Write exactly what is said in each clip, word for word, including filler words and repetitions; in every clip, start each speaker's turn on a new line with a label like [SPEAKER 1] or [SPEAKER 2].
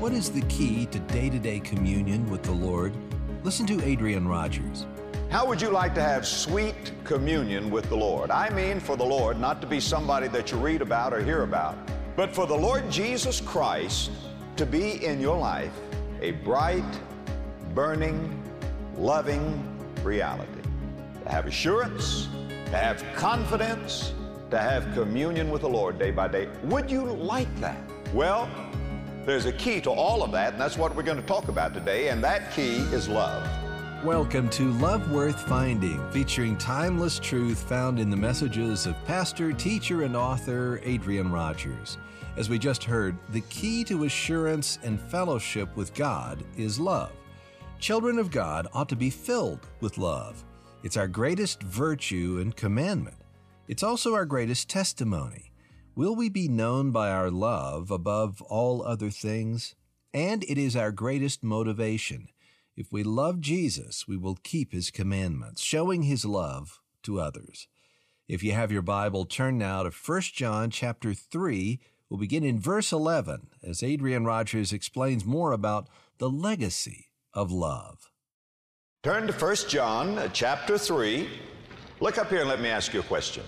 [SPEAKER 1] What is the key to day-to-day communion with the Lord? Listen to Adrian Rogers.
[SPEAKER 2] How would you like to have sweet communion with the Lord? I mean for the Lord, not to be somebody that you read about or hear about, but for the Lord Jesus Christ to be in your life a bright, burning, loving reality. To have assurance, to have confidence, to have communion with the Lord day by day. Would you like that? Well, there's a key to all of that, and that's what we're going to talk about today, and that key is love.
[SPEAKER 1] Welcome to Love Worth Finding, featuring timeless truth found in the messages of pastor, teacher, and author Adrian Rogers. As we just heard, the key to assurance and fellowship with God is love. Children of God ought to be filled with love. It's our greatest virtue and commandment. It's also our greatest testimony. Will we be known by our love above all other things? And it is our greatest motivation. If we love Jesus, we will keep His commandments, showing His love to others. If you have your Bible, turn now to First John chapter three. We'll begin in verse eleven as Adrian Rogers explains more about the legacy of love.
[SPEAKER 2] Turn to First John chapter three. Look up here and let me ask you a question.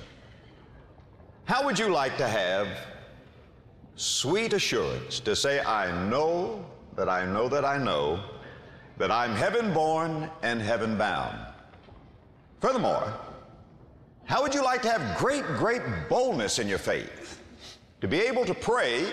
[SPEAKER 2] How would you like to have sweet assurance to say, I know that I know that I know that I'm heaven-born and heaven-bound? Furthermore, how would you like to have great, great boldness in your faith? To be able to pray,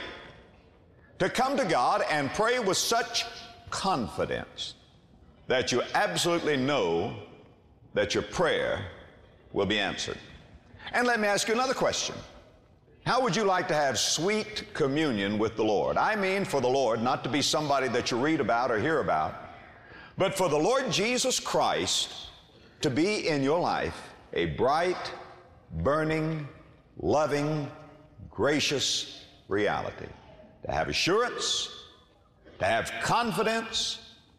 [SPEAKER 2] to come to God and pray with such confidence that you absolutely know that your prayer will be answered. And let me ask you another question. How would you like to have sweet communion with the Lord? I mean for the Lord, not to be somebody that you read about or hear about, but for the Lord Jesus Christ to be in your life a bright, burning, loving, gracious reality. To have assurance, to have confidence,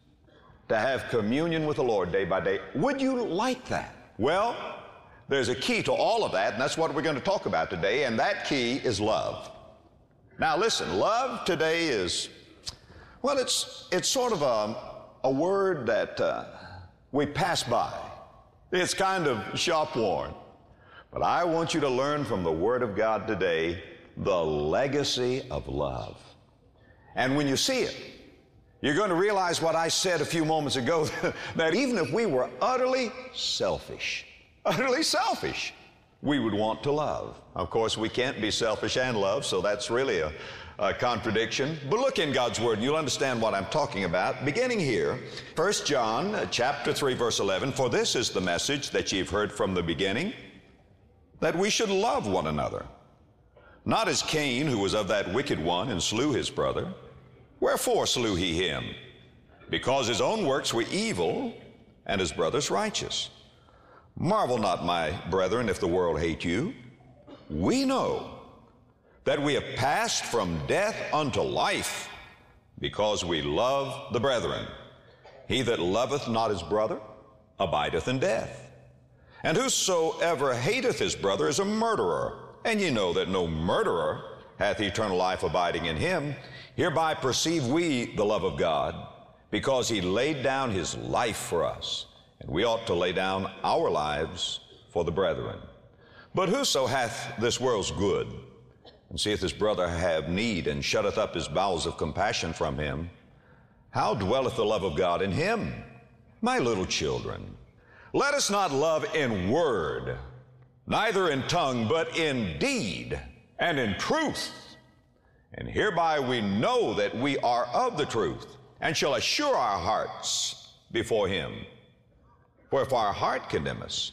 [SPEAKER 2] to have communion with the Lord day by day. Would you like that? Well, there's a key to all of that, and that's what we're going to talk about today, and that key is love. Now listen, love today is, well, it's, it's sort of a, a word that uh, we pass by. It's kind of shop-worn. But I want you to learn from the Word of God today the legacy of love. And when you see it, you're going to realize what I said a few moments ago, that even if we were utterly selfish, utterly selfish, we would want to love. Of course, we can't be selfish and love, so that's really a, a contradiction. But look in God's Word, and you'll understand what I'm talking about. Beginning here, First John chapter three, verse eleven, for this is the message that you've heard from the beginning, that we should love one another. Not as Cain, who was of that wicked one, and slew his brother. Wherefore slew he him? Because his own works were evil, and his brother's righteous. Marvel not, my brethren, if the world hate you. We know that we have passed from death unto life, because we love the brethren. He that loveth not his brother abideth in death. And whosoever hateth his brother is a murderer. And ye know that no murderer hath eternal life abiding in him. Hereby perceive we the love of God, because he laid down his life for us. And we ought to lay down our lives for the brethren. But whoso hath this world's good, and seeth his brother have need, and shutteth up his bowels of compassion from him, how dwelleth the love of God in him? My little children, let us not love in word, neither in tongue, but in deed and in truth. And hereby we know that we are of the truth, and shall assure our hearts before him. For if our heart condemn us,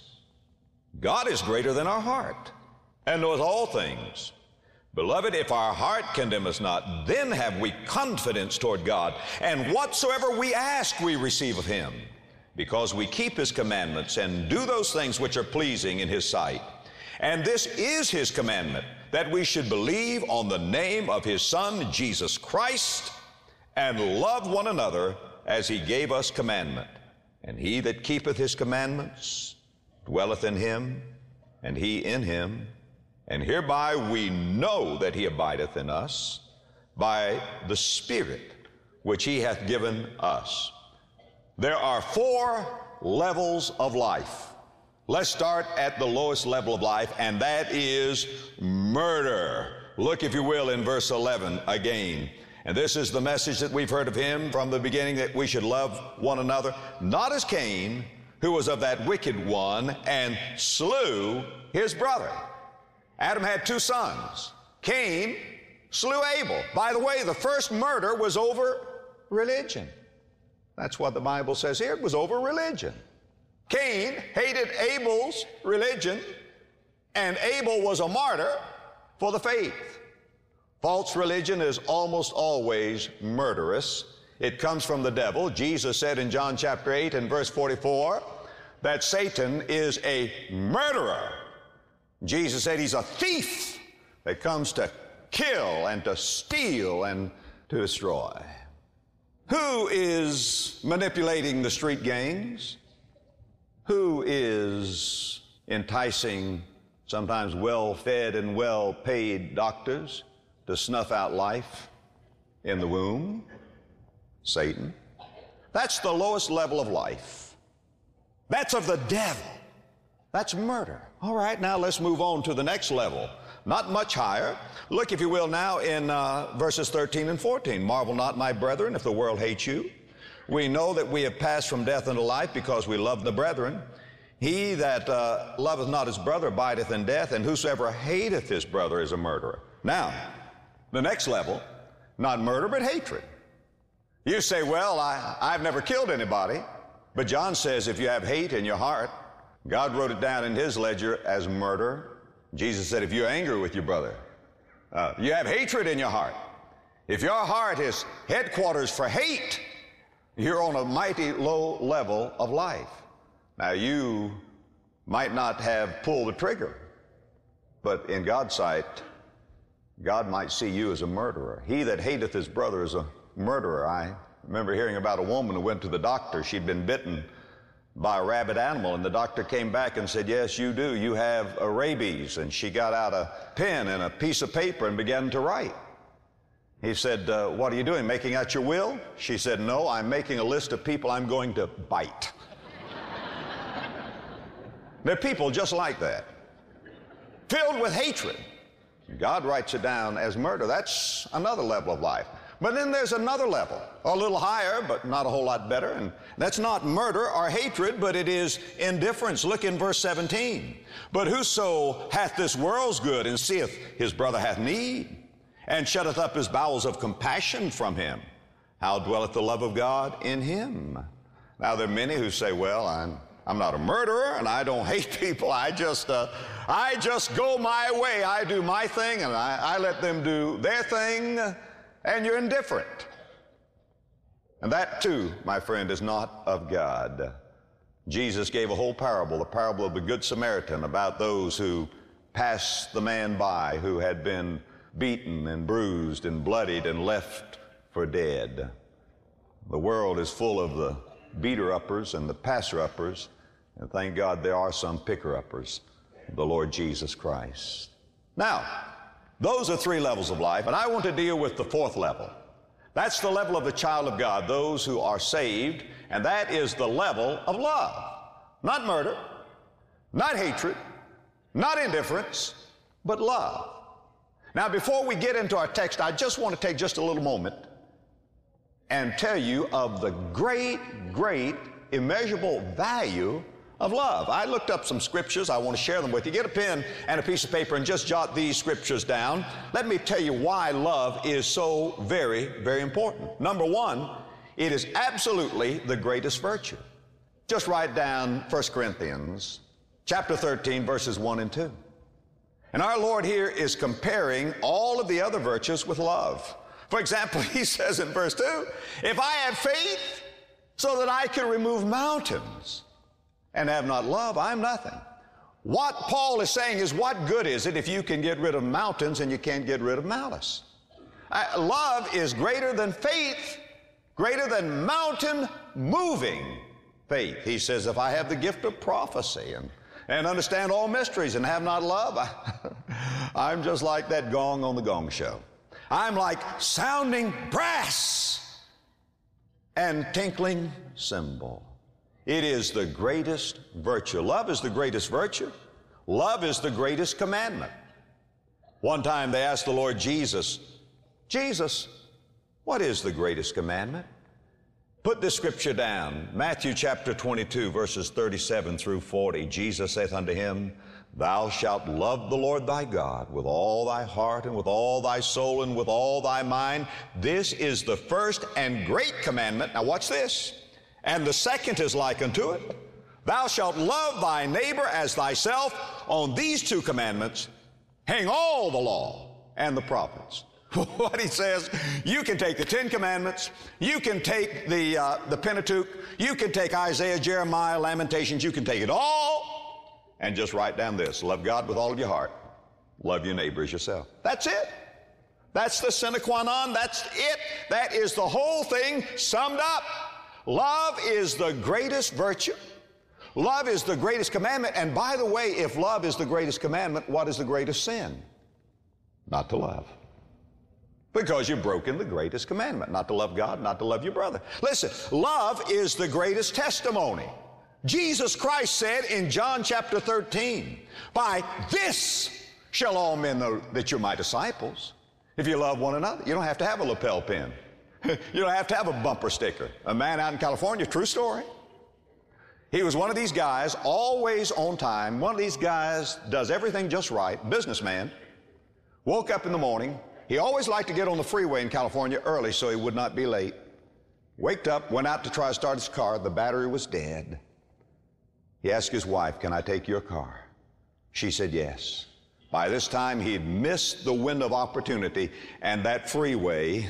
[SPEAKER 2] God is greater than our heart, and knoweth all things. Beloved, if our heart condemn us not, then have we confidence toward God, and whatsoever we ask we receive of him, because we keep his commandments and do those things which are pleasing in his sight. And this is his commandment, that we should believe on the name of his Son, Jesus Christ, and love one another as he gave us commandment. And he that keepeth his commandments dwelleth in him, and he in him. And hereby we know that he abideth in us, by the Spirit which he hath given us. There are four levels of life. Let's start at the lowest level of life, and that is murder. Look, if you will, in verse eleven again. And this is the message that we've heard of him from the beginning, that we should love one another, not as Cain, who was of that wicked one and slew his brother. Adam had two sons. Cain slew Abel. By the way, the first murder was over religion. That's what the Bible says here. It was over religion. Cain hated Abel's religion, and Abel was a martyr for the faith. False religion is almost always murderous. It comes from the devil. Jesus said in John chapter eight and verse forty-four that Satan is a murderer. Jesus said he's a thief that comes to kill and to steal and to destroy. Who is manipulating the street gangs? Who is enticing sometimes well-fed and well-paid doctors to snuff out life in the womb? Satan. That's the lowest level of life. That's of the devil. That's murder. All right, now let's move on to the next level. Not much higher. Look, if you will, now in uh, verses thirteen and fourteen. Marvel not, my brethren, if the world hates you. We know that we have passed from death unto life because we love the brethren. He that uh, loveth not his brother abideth in death, and whosoever hateth his brother is a murderer. Now, the next level, not murder, but hatred. You say, well, I, I've never killed anybody. But John says if you have hate in your heart, God wrote it down in his ledger as murder. Jesus said if you're angry with your brother, uh, you have hatred in your heart. If your heart is headquarters for hate, you're on a mighty low level of life. Now, you might not have pulled the trigger, but in God's sight, God might see you as a murderer. He that hateth his brother is a murderer. I remember hearing about a woman who went to the doctor. She'd been bitten by a rabid animal, and the doctor came back and said, yes, you do. You have a rabies. And she got out a pen and a piece of paper and began to write. He said, uh, what are you doing, making out your will? She said, no, I'm making a list of people I'm going to bite. There are people just like that, filled with hatred. God writes it down as murder. That's another level of life. But then there's another level, a little higher, but not a whole lot better. And that's not murder or hatred, but it is indifference. Look in verse seventeen. But whoso hath this world's good and seeth his brother hath need, and shutteth up his bowels of compassion from him, how dwelleth the love of God in him? Now, there are many who say, well, I'm, I'm not a murderer, and I don't hate people. I just, uh, I just go my way. I do my thing, and I, I let them do their thing, and you're indifferent. And that, too, my friend, is not of God. Jesus gave a whole parable, the parable of the Good Samaritan, about those who passed the man by who had been beaten and bruised and bloodied and left for dead. The world is full of the beater-uppers and the passer-uppers, and thank God there are some picker-uppers, the Lord Jesus Christ. Now, those are three levels of life, and I want to deal with the fourth level. That's the level of the child of God, those who are saved, and that is the level of love. Not murder, not hatred, not indifference, but love. Now, before we get into our text, I just want to take just a little moment and tell you of the great, great, immeasurable value of love. I looked up some scriptures. I want to share them with you. Get a pen and a piece of paper and just jot these scriptures down. Let me tell you why love is so very, very important. Number one, it is absolutely the greatest virtue. Just write down First Corinthians chapter thirteen, verses one and two. And our Lord here is comparing all of the other virtues with love. For example, he says in verse two, if I have faith so that I can remove mountains and have not love, I'm nothing. What Paul is saying is, what good is it if you can get rid of mountains and you can't get rid of malice? Uh, love is greater than faith, greater than mountain-moving faith. He says, if I have the gift of prophecy and and understand all mysteries and have not love, I, I'm just like that gong on the Gong Show. I'm like sounding brass and tinkling cymbal. It is the greatest virtue. Love is the greatest virtue. Love is the greatest commandment. One time they asked the Lord Jesus, Jesus, what is the greatest commandment? Put this scripture down. Matthew chapter twenty-two, verses thirty-seven through forty. Jesus saith unto him, Thou shalt love the Lord thy God with all thy heart and with all thy soul and with all thy mind. This is the first and great commandment. Now watch this. And the second is like unto it. Thou shalt love thy neighbor as thyself. On these two commandments hang all the law and the prophets. What he says, you can take the Ten Commandments, you can take the, uh, the Pentateuch, you can take Isaiah, Jeremiah, Lamentations, you can take it all and just write down this: love God with all of your heart, love your neighbor as yourself. That's it. That's the sine qua non. That's it. That is the whole thing summed up. Love is the greatest virtue. Love is the greatest commandment. And by the way, if love is the greatest commandment, what is the greatest sin? Not to love. Because you've broken the greatest commandment, not to love God, not to love your brother. Listen, love is the greatest testimony. Jesus Christ said in John chapter thirteen, By this shall all men know that you're my disciples, if you love one another. You don't have to have a lapel pin. You don't have to have a bumper sticker. A man out in California, true story. He was one of these guys, always on time. One of these guys does everything just right, businessman. Woke up in the morning. He always liked to get on the freeway in California early so he would not be late. Waked up, went out to try to start his car. The battery was dead. He asked his wife, Can I take your car? She said yes. By this time, he'd missed the window of opportunity, and that freeway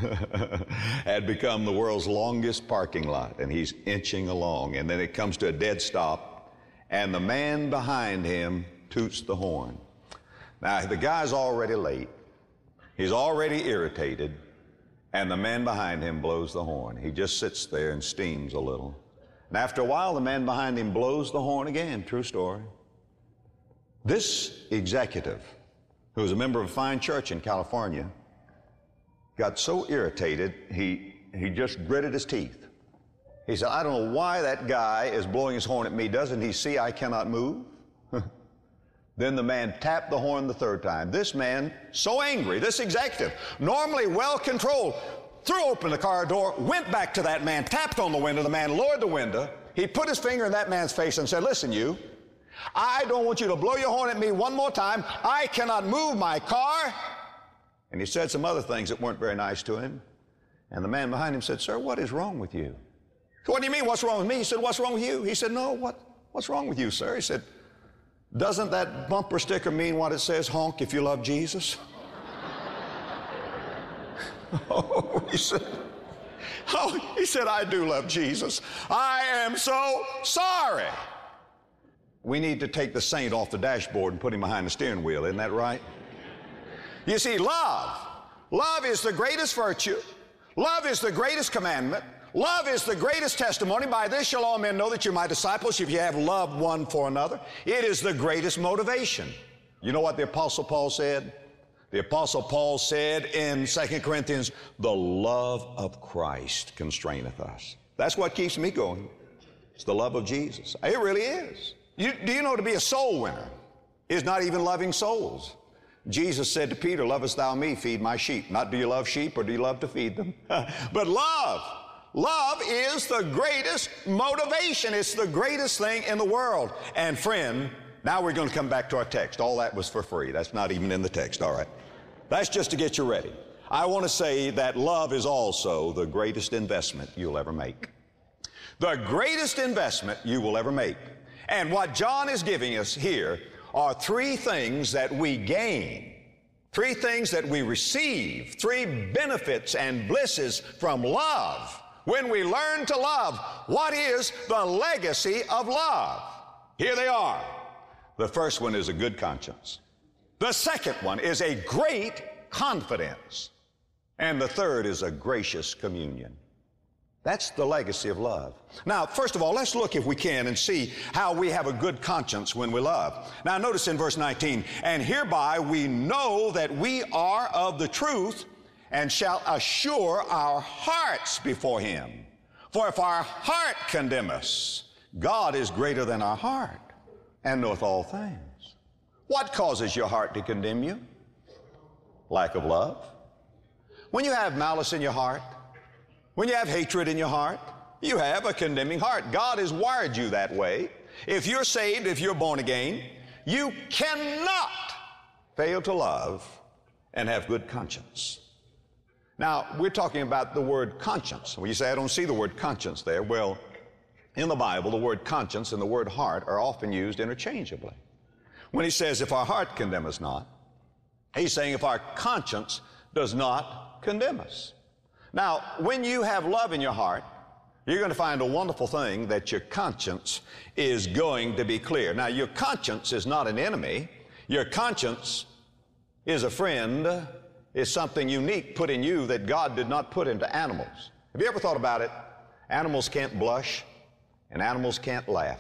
[SPEAKER 2] had become the world's longest parking lot, and he's inching along. And then it comes to a dead stop, and the man behind him toots the horn. Now, the guy's already late. He's already irritated, and the man behind him blows the horn. He just sits there and steams a little. And after a while, the man behind him blows the horn again. True story. This executive, who was a member of a fine church in California, got so irritated, he, he just gritted his teeth. He said, I don't know why that guy is blowing his horn at me. Doesn't he see I cannot move? Then the man tapped the horn the third time. This man, so angry, this executive, normally well-controlled, threw open the car door, went back to that man, tapped on the window. The man lowered the window. He put his finger in that man's face and said, Listen, you, I don't want you to blow your horn at me one more time. I cannot move my car. And he said some other things that weren't very nice to him. And the man behind him said, Sir, what is wrong with you? What do you mean, what's wrong with me? He said, What's wrong with you? He said, No, what, what's wrong with you, sir? He said, Doesn't that bumper sticker mean what it says, honk if you love Jesus? Oh, he said, oh, he said, I do love Jesus. I am so sorry. We need to take the saint off the dashboard and put him behind the steering wheel, isn't that right? You see, love, love is the greatest virtue. Love is the greatest commandment. Love is the greatest testimony. By this shall all men know that you're my disciples, if you have love one for another. It is the greatest motivation. You know what the Apostle Paul said? The Apostle Paul said in Second Corinthians, the love of Christ constraineth us. That's what keeps me going. It's the love of Jesus. It really is. You, do you know to be a soul winner is not even loving souls? Jesus said to Peter, Lovest thou me? Feed my sheep. Not do you love sheep or do you love to feed them? But love. Love is the greatest motivation. It's the greatest thing in the world. And friend, now we're going to come back to our text. All that was for free. That's not even in the text. All right. That's just to get you ready. I want to say that love is also the greatest investment you'll ever make. The greatest investment you will ever make. And what John is giving us here are three things that we gain, three things that we receive, three benefits and blisses from love. When we learn to love, what is the legacy of love? Here they are. The first one is a good conscience. The second one is a great confidence. And the third is a gracious communion. That's the legacy of love. Now, first of all, let's look, if we can, and see how we have a good conscience when we love. Now, notice in verse nineteen, and hereby we know that we are of the truth and shall assure our hearts before him. For if our heart condemn us, God is greater than our heart and knoweth all things. What causes your heart to condemn you? Lack of love. When you have malice in your heart, when you have hatred in your heart, you have a condemning heart. God has wired you that way. If you're saved, if you're born again, you cannot fail to love and have good conscience. Now, we're talking about the word conscience. When you say, I don't see the word conscience there, well, in the Bible, the word conscience and the word heart are often used interchangeably. When he says, if our heart condemn us not, he's saying if our conscience does not condemn us. Now, when you have love in your heart, you're going to find a wonderful thing that your conscience is going to be clear. Now, your conscience is not an enemy. Your conscience is a friend, is something unique put in you that God did not put into animals. Have you ever thought about it? Animals can't blush and animals can't laugh.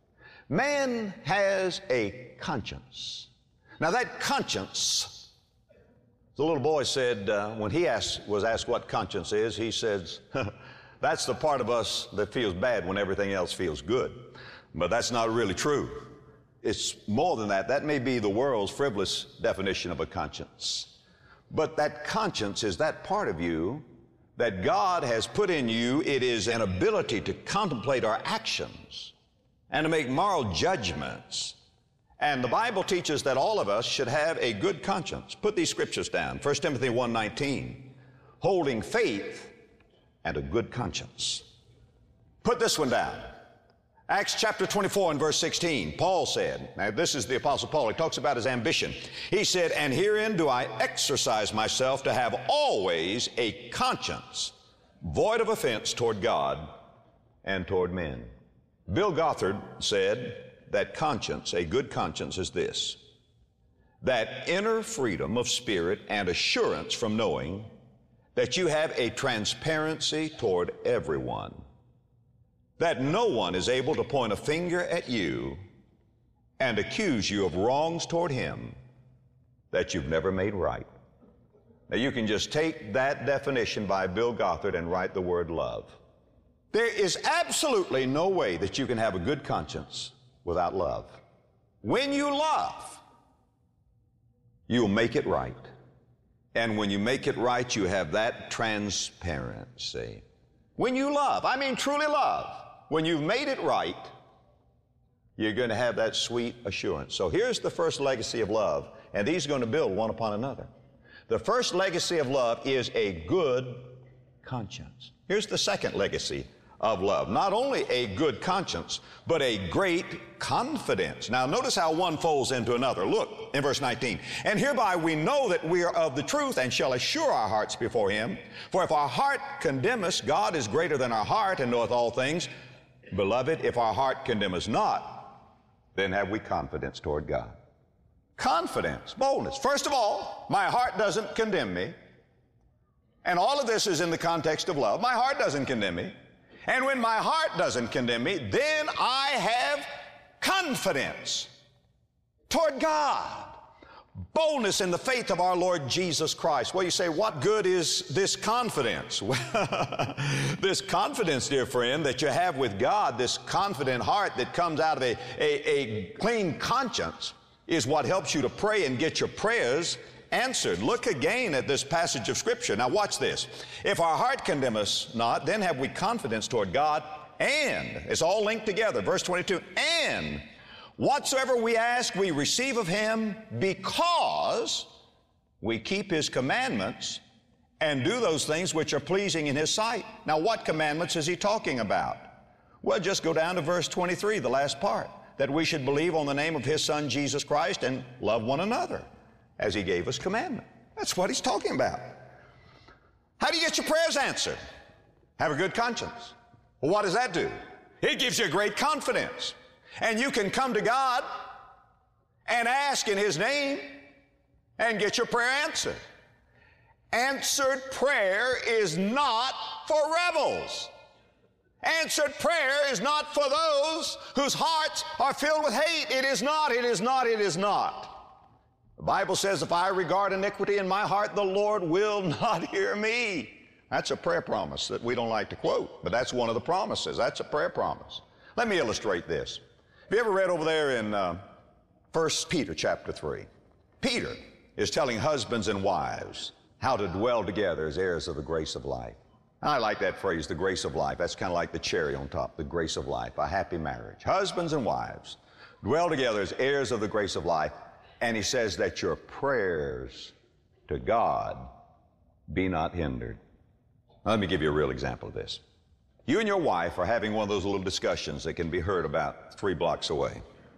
[SPEAKER 2] Man has a conscience. Now, that conscience, the little boy said, uh, when he asked, was asked what conscience is, he says, that's the part of us that feels bad when everything else feels good. But that's not really true. It's more than that. That may be the world's frivolous definition of a conscience. But that conscience is that part of you that God has put in you. It is an ability to contemplate our actions and to make moral judgments. And the Bible teaches that all of us should have a good conscience. Put these scriptures down. First Timothy one nineteen, holding faith and a good conscience. Put this one down. Acts chapter twenty-four and verse sixteen, Paul said, now this is the Apostle Paul, he talks about his ambition. He said, and herein do I exercise myself to have always a conscience void of offense toward God and toward men. Bill Gothard said that conscience, a good conscience, is this: that inner freedom of spirit and assurance from knowing that you have a transparency toward everyone, that no one is able to point a finger at you and accuse you of wrongs toward him that you've never made right. Now, you can just take that definition by Bill Gothard and write the word love. There is absolutely no way that you can have a good conscience without love. When you love, you'll make it right. And when you make it right, you have that transparency. When you love, I mean truly love, when you've made it right, you're going to have that sweet assurance. So here's the first legacy of love, and these are going to build one upon another. The first legacy of love is a good conscience. Here's the second legacy of love. Not only a good conscience, but a great confidence. Now notice how one folds into another. Look in verse nineteen. And hereby we know that we are of the truth and shall assure our hearts before him. For if our heart condemn us, God is greater than our heart and knoweth all things. Beloved, if our heart condemn us not, then have we confidence toward God. Confidence, boldness. First of all, my heart doesn't condemn me. And all of this is in the context of love. My heart doesn't condemn me. And when my heart doesn't condemn me, then I have confidence toward God. Boldness in the faith of our Lord Jesus Christ. Well, you say, what good is this confidence? Well, this confidence, dear friend, that you have with God, this confident heart that comes out of a, a, a clean conscience, is what helps you to pray and get your prayers answered. Look again at this passage of Scripture. Now watch this. If our heart condemn us not, then have we confidence toward God, and, it's all linked together, verse twenty-two, and whatsoever we ask we receive of him because we keep his commandments and do those things which are pleasing in his sight. Now what commandments is he talking about? Well, just go down to verse twenty-three, the last part, that we should believe on the name of his Son Jesus Christ and love one another as he gave us commandment. That's what he's talking about. How do you get your prayers answered? Have a good conscience. Well, what does that do? It gives you great confidence. And you can come to God and ask in his name and get your prayer answered. Answered prayer is not for rebels. Answered prayer is not for those whose hearts are filled with hate. It is not, it is not, it is not. The Bible says, if I regard iniquity in my heart, the Lord will not hear me. That's a prayer promise that we don't like to quote, but that's one of the promises. That's a prayer promise. Let me illustrate this. Have you ever read over there in uh, First Peter chapter three? Peter is telling husbands and wives how to dwell together as heirs of the grace of life. I like that phrase, the grace of life. That's kind of like the cherry on top, the grace of life, a happy marriage. Husbands and wives dwell together as heirs of the grace of life. And he says that your prayers to God be not hindered. Now, let me give you a real example of this. You and your wife are having one of those little discussions that can be heard about three blocks away.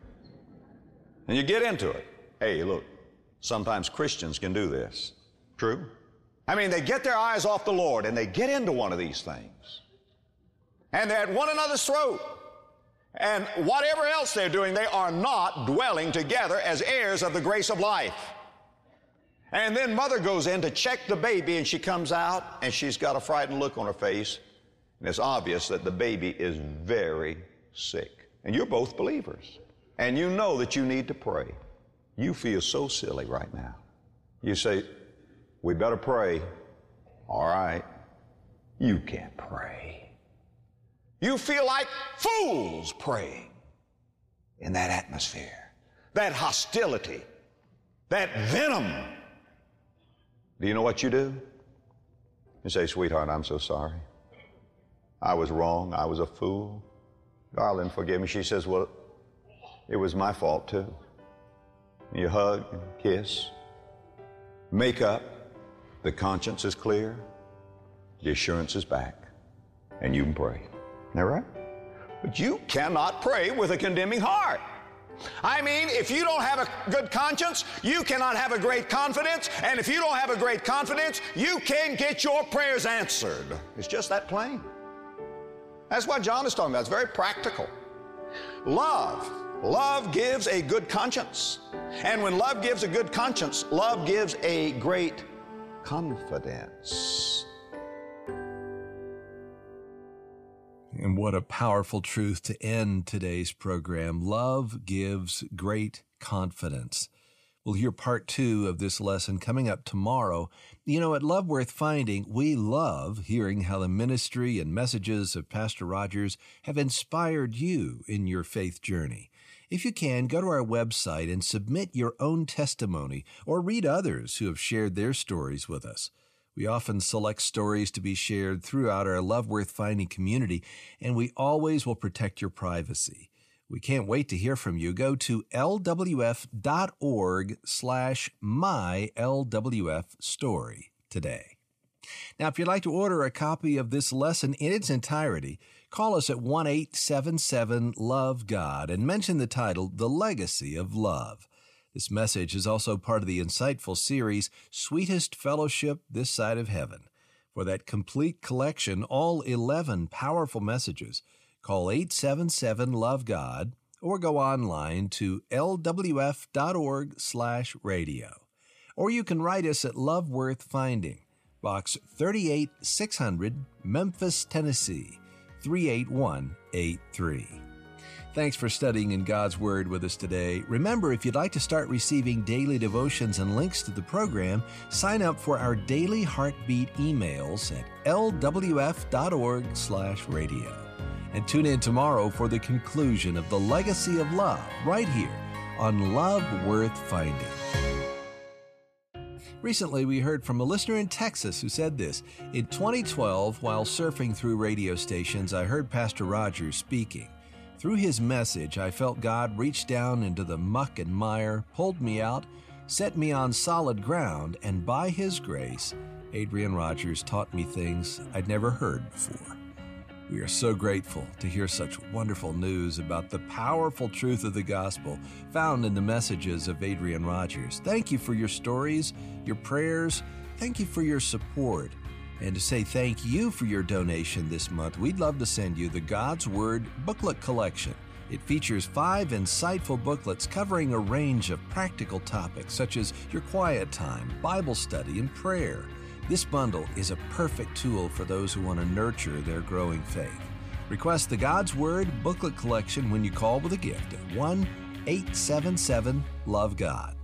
[SPEAKER 2] And you get into it. Hey, look, sometimes Christians can do this. True? I mean, they get their eyes off the Lord and they get into one of these things. And they're at one another's throat. And whatever else they're doing, they are not dwelling together as heirs of the grace of life. And then mother goes in to check the baby, and she comes out, and she's got a frightened look on her face. And it's obvious that the baby is very sick. And you're both believers. And you know that you need to pray. You feel so silly right now. You say, we better pray. All right. You can't pray. You feel like fools praying in that atmosphere, that hostility, that venom. Do you know what you do? You say, sweetheart, I'm so sorry. I was wrong. I was a fool. Darling, forgive me. She says, well, it was my fault too. You hug and kiss, make up. The conscience is clear. The assurance is back. And you can pray. Isn't that right? But you cannot pray with a condemning heart. I mean, if you don't have a good conscience, you cannot have a great confidence. And if you don't have a great confidence, you can't get your prayers answered. It's just that plain. That's what John is talking about. It's very practical. Love. Love gives a good conscience. And when love gives a good conscience, love gives a great confidence.
[SPEAKER 1] And what a powerful truth to end today's program. Love gives great confidence. We'll hear part two of this lesson coming up tomorrow. You know, at Love Worth Finding, we love hearing how the ministry and messages of Pastor Rogers have inspired you in your faith journey. If you can, go to our website and submit your own testimony or read others who have shared their stories with us. We often select stories to be shared throughout our Love Worth Finding community, and we always will protect your privacy. We can't wait to hear from you. Go to lwf.org slash my LWF story today. Now, if you'd like to order a copy of this lesson in its entirety, call us at one eight seven seven love God and mention the title, The Legacy of Love. This message is also part of the insightful series, Sweetest Fellowship This Side of Heaven. For that complete collection, all eleven powerful messages, call eight seven seven love God or go online to lwf.org slash radio. Or you can write us at Love Worth Finding, Box thirty-eight six hundred, Memphis, Tennessee, three eight one eight three. Thanks for studying in God's Word with us today. Remember, if you'd like to start receiving daily devotions and links to the program, sign up for our daily heartbeat emails at lwf.org slash radio. And tune in tomorrow for the conclusion of The Legacy of Love right here on Love Worth Finding. Recently, we heard from a listener in Texas who said this. In twenty twelve, while surfing through radio stations, I heard Pastor Rogers speaking. Through his message, I felt God reach down into the muck and mire, pulled me out, set me on solid ground, and by His grace, Adrian Rogers taught me things I'd never heard before. We are so grateful to hear such wonderful news about the powerful truth of the gospel found in the messages of Adrian Rogers. Thank you for your stories, your prayers. Thank you for your support. And to say thank you for your donation this month, we'd love to send you the God's Word booklet collection. It features five insightful booklets covering a range of practical topics such as your quiet time, Bible study, and prayer. This bundle is a perfect tool for those who want to nurture their growing faith. Request the God's Word booklet collection when you call with a gift at one eight seven seven love God.